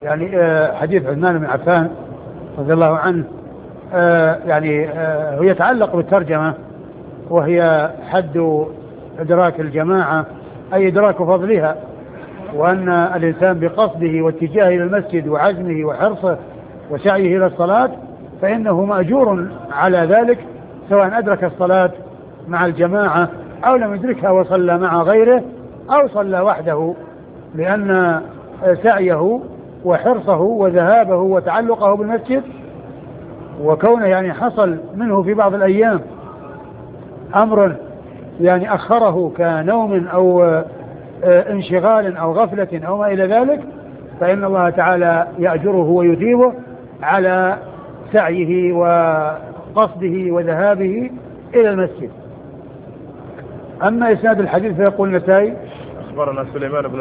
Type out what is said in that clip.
يعني حديث عثمان بن عفان رضي الله عنه هو يتعلق بالترجمة، وهي حد إدراك الجماعة، أي إدراك فضلها، وأن الإنسان بقصده واتجاهه إلى المسجد وعزمه وحرصه وسعيه إلى الصلاة فإنه مأجور على ذلك، سواء أدرك الصلاة مع الجماعة أو لم يدركها وصلى مع غيره أو صلى وحده، لأن سعيه وحرصه وذهابه وتعلقه بالمسجد وكونه حصل منه في بعض الأيام أمر أخره كنوم أو انشغال أو غفلة أو ما إلى ذلك، فإن الله تعالى يأجره ويثيبه على سعيه وقصده وذهابه إلى المسجد. أما إسناد الحديث فيقول النسائي أخبرنا سليمان بن